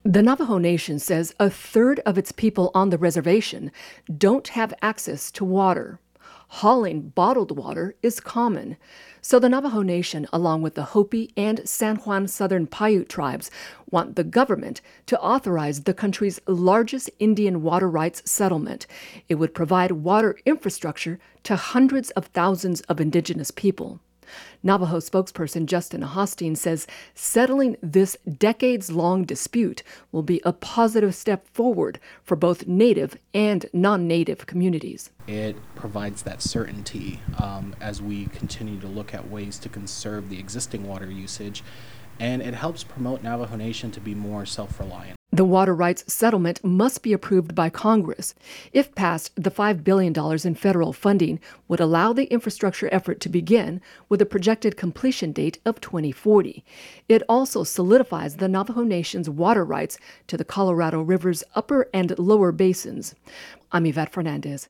The Navajo Nation says a third of its people on the reservation don't have access to water. Hauling bottled water is common. So the Navajo Nation, along with the Hopi and San Juan Southern Paiute tribes, want the government to authorize the country's largest Indian water rights settlement. It would provide water infrastructure to hundreds of thousands of indigenous people. Navajo spokesperson Justin Hosteen says settling this decades-long dispute will be a positive step forward for both Native and non-Native communities. It provides that certainty as we continue to look at ways to conserve the existing water usage, and it helps promote Navajo Nation to be more self-reliant. The water rights settlement must be approved by Congress. If passed, the $5 billion in federal funding would allow the infrastructure effort to begin with a projected completion date of 2040. It also solidifies the Navajo Nation's water rights to the Colorado River's upper and lower basins. I'm Yvette Fernandez.